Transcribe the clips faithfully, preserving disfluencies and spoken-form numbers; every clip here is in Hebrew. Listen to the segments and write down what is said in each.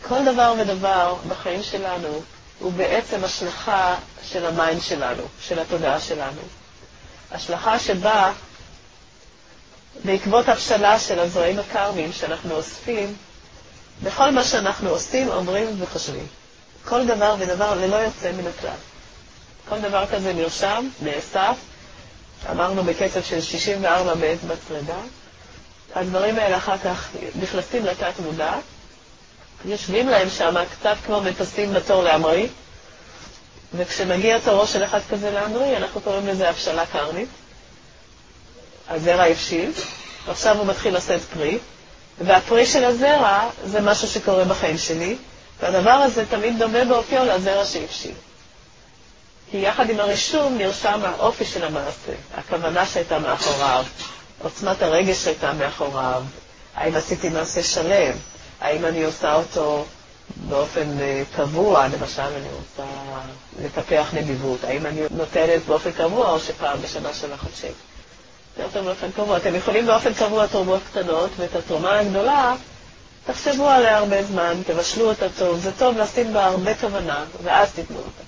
כל דבר ודבר בחיים שלנו הוא בעצם השלכה של המיינד שלנו, של התודעה שלנו. השלכה שבה בעקבות הבשלה של הזרעים הקרמיים שאנחנו אוספים, בכל מה שאנחנו עושים, אומרים וחושבים. כל דבר ודבר ללא יוצא מן הכלל. כל דבר כזה נרשם, נאסף, אמרנו בקצב של שישים וארבע באצבע צרדה. הדברים האלה אחר כך נכנסים לתת מודע, יושבים להם שם קצת כמו מטוסים בתור להמריא, וכשמגיע תורו של אחד כזה להמריא, אנחנו קוראים לזה הבשלה קרמית. הזרע הבשיל, עכשיו הוא מתחיל לשאת פרי, והפרי של הזרע זה משהו שקורה בחיים שלי, והדבר הזה תמיד דומה באופיו לזרע שהבשיל. כי יחד עם הרישום נרשם האופי של המעשה, הכוונה שהייתה מאחוריו, עוצמת הרגש שהייתה מאחוריו, האם עשיתי מעשה שלם, האם אני עושה אותו באופן קבוע, למשל אני רוצה לטפח נדיבות, האם אני נותנת באופן קבוע או שפעם בשנה של החודשים. יותר באופן קבוע. אתם יכולים באופן קבוע תרומות קטנות, ואת התרומה הגדולה תחשבו עליה הרבה זמן, תבשלו אותה טוב, זה טוב לשים בה הרבה כוונה, ואז תתנו אותה.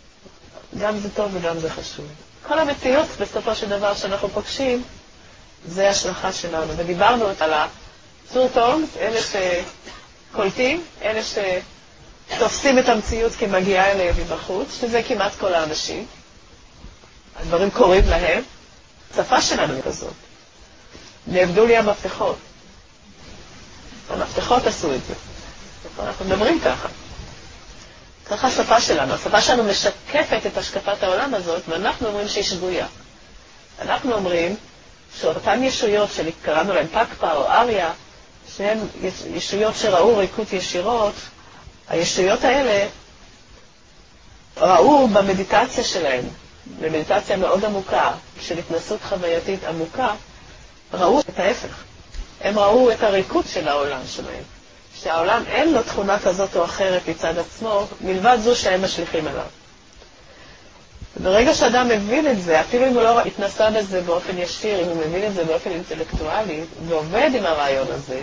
גם זה טוב וגם זה חשוב. כל המציאות בסופו של דבר שאנחנו פוגשים, זה השלכה שלנו. ודיברנו על הצורטונגס, אלה שקולטים, אלה שתופסים את המציאות כמגיעה אליהם מבחוץ, שזה כמעט כל האנשים. הדברים קורים להם. השפה שלנו היא כזאת. נאבדו לי המפתחות. המפתחות עשו את זה. אנחנו מדברים ככה. ככה השפה שלנו. השפה שלנו משקפת את השקפת העולם הזאת, ואנחנו אומרים שהיא שגויה. אנחנו אומרים שאותן ישויות שקראנו להן פקפה או אריה, שהן ישויות שראו ריקות ישירות, הישויות האלה ראו במדיטציה שלהן, במדיטציה מאוד עמוקה, של התנסות חווייתית עמוקה, ראו את ההפך. הם ראו את הריקות של העולם שלהם. שהעולם אין לו תכונה כזאת או אחרת מצד עצמו, מלבד זו שהם משליכים עליו. ברגע שאדם מבין את זה, אפילו אם הוא לא התנסה בזה באופן ישיר, אם הוא מבין את זה באופן אינטלקטואלי, ועובד עם הרעיון הזה,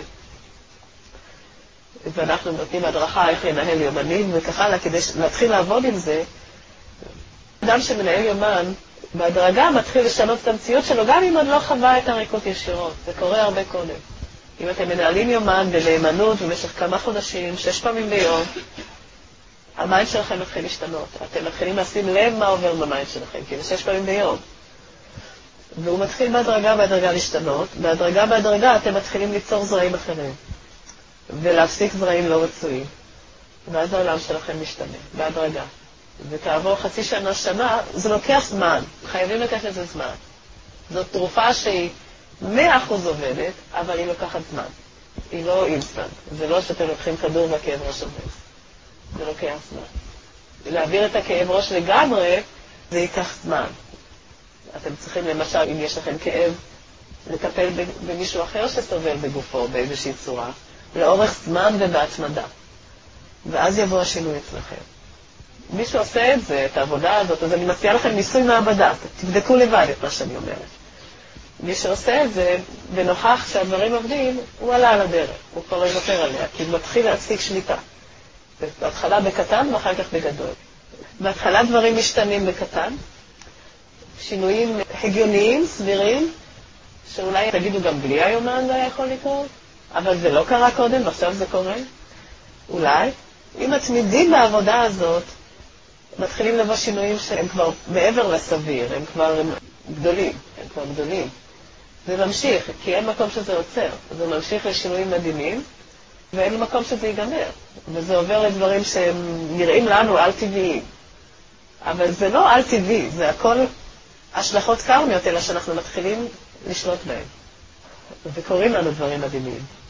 ואנחנו נותנים הדרכה איך לנהל יומנים וכך הלאה, כדי להתחיל לעבוד עם זה, אדם שמנהל יומן, בהדרגה מתחיל לשנות את המציאות שלו, גם אם עוד לא חווה את הריקות ישירות. זה קורה הרבה קודם. אם אתם מנהלים יומן בנאמנות במשך כמה חודשים, שש פעמים ביום, המיינד שלכם מתחיל להשתנות. אתם מתחילים לשים לב מה עובר במיינד שלכם, כי זה שש פעמים ביום. והוא מתחיל בהדרגה בהדרגה להשתנות, בהדרגה בהדרגה אתם מתחילים ליצור זרעים אחרים, ולהפסיק זרעים לא רצויים. ואז העולם שלכם משתנה, בהדרגה. ותעבור חצי שנה, שנה, זה לוקח זמן. חייבים לקחת לזה זמן. זאת תרופה שהיא מאה אחוז עובדת, אבל היא לוקחת זמן. היא לא אינסטנט. זה לא שאתם לוקחים כדור והכאב ראש עובד. זה לוקח זמן. להעביר את הכאב ראש לגמרי, זה ייקח זמן. אתם צריכים, למשל, אם יש לכם כאב, לטפל במישהו אחר שסובל בגופו באיזושהי צורה, לאורך זמן ובהתמדה. ואז יבוא השינוי אצלכם. מי שעושה את זה, את העבודה הזאת, אז אני מציעה לכם ניסוי מעבדה. תבדקו לבד את מה שאני אומרת. מי שעושה את זה, ונוכח שהדברים עובדים, הוא עלה על הדרך. הוא כבר לא יוותר עליה, כי הוא מתחיל להפסיק שליטה. בהתחלה בקטן ואחר כך בגדול. בהתחלה דברים משתנים בקטן, שינויים הגיוניים, סבירים, שאולי תגידו גם בלי היומן זה היה יכול לקרות, אבל זה לא קרה קודם ועכשיו זה קורה. אולי, אם מתמידים בעבודה הזאת, מתחילים לבוא שינויים שהם כבר מעבר לסביר, הם כבר הם גדולים, הם כבר גדולים. זה ממשיך, כי אין מקום שזה עוצר. זה ממשיך לשינויים מדהימים, ואין מקום שזה ייגמר. וזה עובר לדברים שהם נראים לנו על-טבעיים. אבל זה לא על-טבעי, זה הכל השלכות קרמיות, אלא שאנחנו מתחילים לשלוט בהם. וקוראים לנו דברים מדהימים.